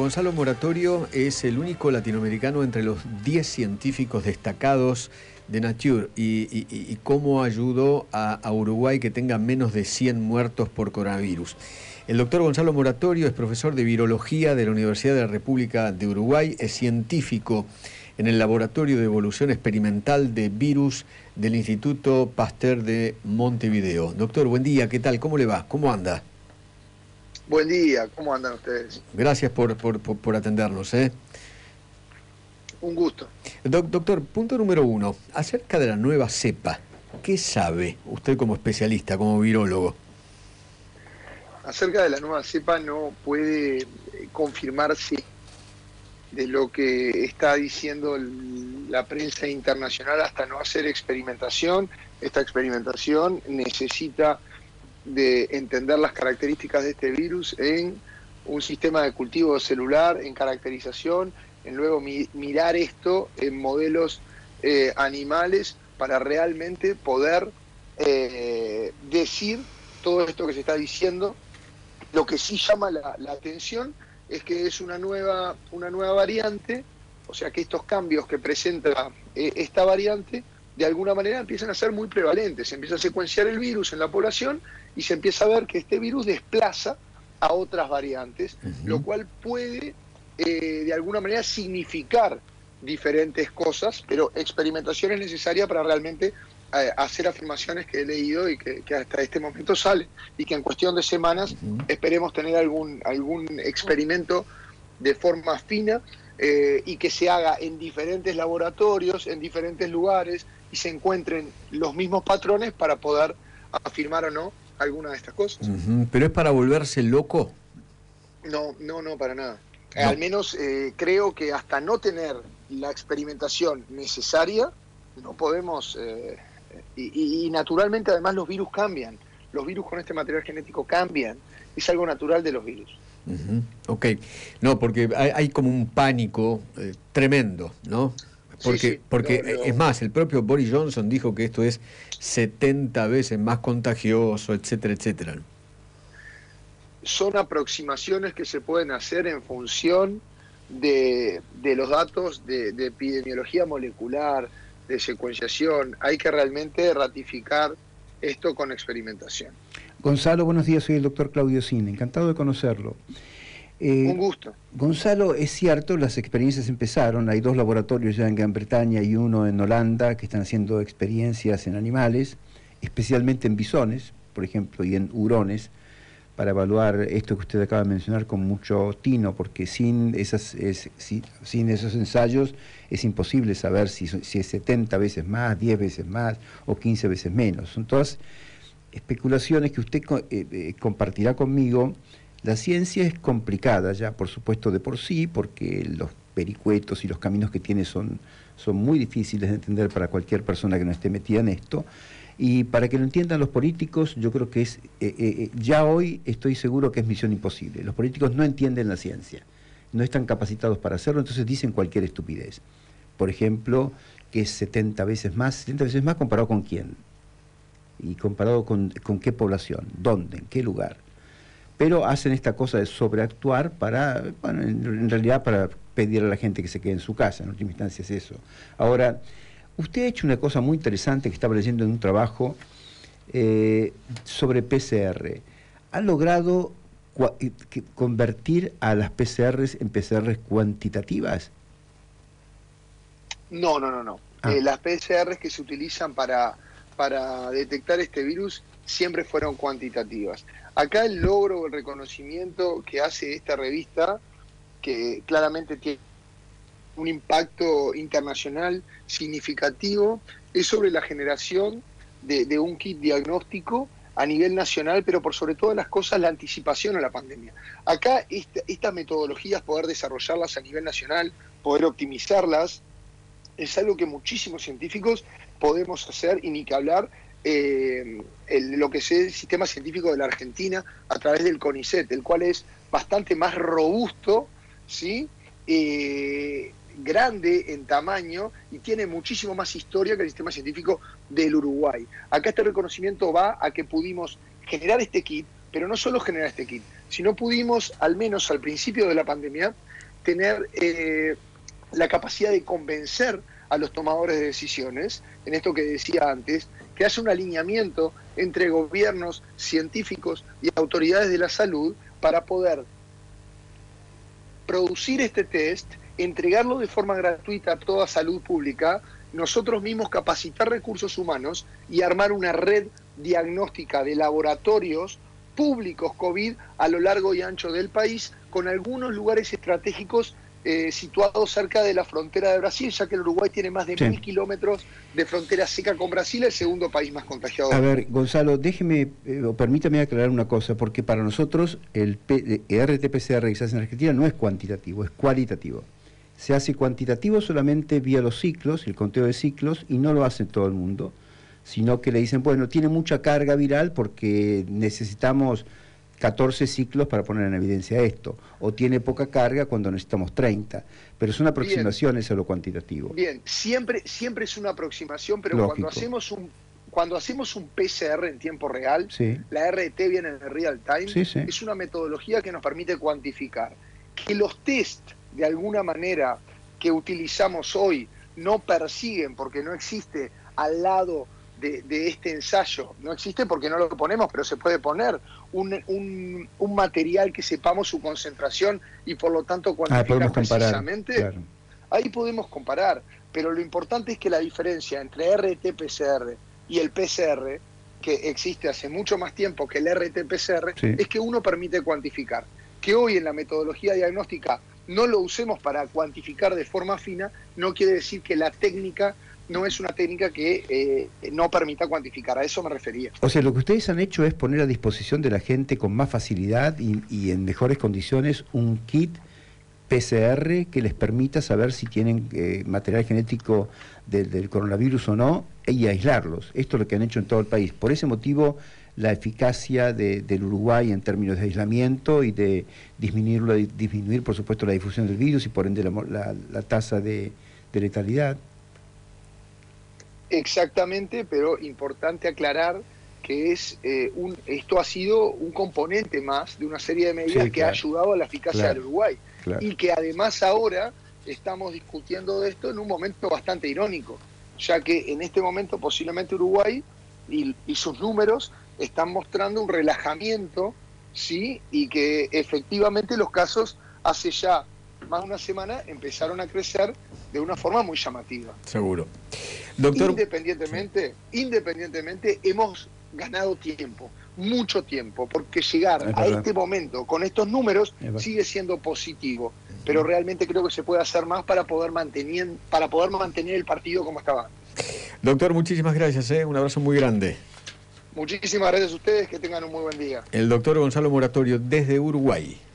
Gonzalo Moratorio es el único latinoamericano entre los 10 científicos destacados de Nature y cómo ayudó a Uruguay que tenga menos de 100 muertos por coronavirus. El doctor Gonzalo Moratorio es profesor de virología de la Universidad de la República de Uruguay, es científico en el Laboratorio de Evolución Experimental de Virus del Instituto Pasteur de Montevideo. Doctor, buen día, ¿qué tal? ¿Cómo le va? ¿Cómo anda? Buen día, ¿cómo andan ustedes? Gracias por atendernos. Un gusto. Doctor, punto número 1. Acerca de la nueva cepa, ¿qué sabe usted como especialista, como virólogo? Acerca de la nueva cepa no puede confirmarse de lo que está diciendo la prensa internacional hasta no hacer experimentación. Esta experimentación necesita de entender las características de este virus en un sistema de cultivo celular, en caracterización, en luego mirar esto en modelos animales para realmente poder decir todo esto que se está diciendo. Lo que sí llama la atención es que es una nueva variante, o sea que estos cambios que presenta esta variante de alguna manera empiezan a ser muy prevalentes. Se empieza a secuenciar el virus en la población y se empieza a ver que este virus desplaza a otras variantes, lo cual puede de alguna manera significar diferentes cosas, pero experimentación es necesaria para realmente hacer afirmaciones que he leído y que hasta este momento salen, y que en cuestión de semanas esperemos tener algún experimento de forma fina y que se haga en diferentes laboratorios, en diferentes lugares, y se encuentren los mismos patrones para poder afirmar o no alguna de estas cosas. ¿Pero es para volverse loco? No, para nada. No. Al menos creo que hasta no tener la experimentación necesaria, no podemos... y naturalmente además los virus cambian. Los virus con este material genético cambian. Es algo natural de los virus. Ok. No, porque hay como un pánico tremendo, ¿no? Porque es más, el propio Boris Johnson dijo que esto es 70 veces más contagioso, etcétera, etcétera. Son aproximaciones que se pueden hacer en función de los datos de epidemiología molecular, de secuenciación. Hay que realmente ratificar esto con experimentación. Gonzalo, buenos días, soy el doctor Claudio Cine, encantado de conocerlo. Un gusto. Gonzalo, es cierto, las experiencias empezaron, hay 2 laboratorios ya en Gran Bretaña y uno en Holanda que están haciendo experiencias en animales, especialmente en bisones, por ejemplo, y en hurones, para evaluar esto que usted acaba de mencionar con mucho tino, porque sin esos ensayos es imposible saber si es 70 veces más, 10 veces más o 15 veces menos. Son todas especulaciones que usted compartirá conmigo. La ciencia es complicada ya, por supuesto, de por sí, porque los vericuetos y los caminos que tiene son muy difíciles de entender para cualquier persona que no esté metida en esto. Y para que lo entiendan los políticos, yo creo que es ya hoy estoy seguro que es misión imposible. Los políticos no entienden la ciencia, no están capacitados para hacerlo, entonces dicen cualquier estupidez. Por ejemplo, que es 70 veces más comparado con quién, y comparado con qué población, dónde, en qué lugar. Pero hacen esta cosa de sobreactuar para, bueno, en realidad para pedir a la gente que se quede en su casa, en última instancia es eso. Ahora, usted ha hecho una cosa muy interesante que estaba leyendo en un trabajo sobre PCR. ¿Ha logrado convertir a las PCRs en PCRs cuantitativas? No. Las PCRs que se utilizan para detectar este virus siempre fueron cuantitativas. Acá el logro, el reconocimiento que hace esta revista, que claramente tiene un impacto internacional significativo, es sobre la generación de un kit diagnóstico a nivel nacional, pero por sobre todas las cosas la anticipación a la pandemia. Acá estas metodologías, poder desarrollarlas a nivel nacional, poder optimizarlas, es algo que muchísimos científicos podemos hacer, y ni que hablar lo que es el sistema científico de la Argentina a través del CONICET, el cual es bastante más robusto, ¿sí? Grande en tamaño y tiene muchísimo más historia que el sistema científico del Uruguay. Acá este reconocimiento va a que pudimos generar este kit, pero no solo generar este kit, sino pudimos, al menos al principio de la pandemia, tener la capacidad de convencer a los tomadores de decisiones, en esto que decía antes, que haya un alineamiento entre gobiernos, científicos y autoridades de la salud para poder producir este test, entregarlo de forma gratuita a toda salud pública, nosotros mismos capacitar recursos humanos y armar una red diagnóstica de laboratorios públicos COVID a lo largo y ancho del país, con algunos lugares estratégicos situados cerca de la frontera de Brasil, ya que el Uruguay tiene más de 1000 kilómetros de frontera seca con Brasil, el segundo país más contagiado. A ver, Gonzalo, déjeme o permítame aclarar una cosa, porque para nosotros el RT-PCR que se hace en Argentina no es cuantitativo, es cualitativo. Se hace cuantitativo solamente vía los ciclos, el conteo de ciclos, y no lo hace todo el mundo, sino que le dicen, bueno, tiene mucha carga viral porque necesitamos 14 ciclos para poner en evidencia esto, o tiene poca carga cuando necesitamos 30, pero son aproximaciones a lo cuantitativo. Bien, siempre es una aproximación, pero lógico. cuando hacemos un PCR en tiempo real, sí, la RT viene en el real time, sí, sí, es una metodología que nos permite cuantificar. Que los test, de alguna manera, que utilizamos hoy, no persiguen, porque no existe al lado de este ensayo, no existe porque no lo ponemos, pero se puede poner un material que sepamos su concentración y por lo tanto cuantificar precisamente. Claro. Ahí podemos comparar, pero lo importante es que la diferencia entre RT-PCR y el PCR, que existe hace mucho más tiempo que el RT-PCR, sí, es que uno permite cuantificar. Que hoy en la metodología diagnóstica no lo usemos para cuantificar de forma fina, no quiere decir que la técnica no es una técnica que no permita cuantificar, a eso me refería. O sea, lo que ustedes han hecho es poner a disposición de la gente con más facilidad y en mejores condiciones un kit PCR que les permita saber si tienen material genético del coronavirus o no y aislarlos. Esto es lo que han hecho en todo el país. Por ese motivo, la eficacia del Uruguay en términos de aislamiento y de disminuir, por supuesto, la difusión del virus y por ende la tasa de letalidad. Exactamente, pero importante aclarar que esto ha sido un componente más de una serie de medidas, sí, que ha ayudado a la eficacia del Uruguay. Y que además ahora estamos discutiendo de esto en un momento bastante irónico, ya que en este momento posiblemente Uruguay y sus números están mostrando un relajamiento, ¿sí? Y que efectivamente los casos hace ya más de una semana empezaron a crecer de una forma muy llamativa. Seguro. Doctor, independientemente hemos ganado tiempo, mucho tiempo, porque llegar a este momento con estos números sigue siendo positivo, pero realmente creo que se puede hacer más para poder mantener el partido como estaba antes. Doctor, muchísimas gracias, un abrazo muy grande. Muchísimas gracias a ustedes, que tengan un muy buen día. El doctor Gonzalo Moratorio desde Uruguay.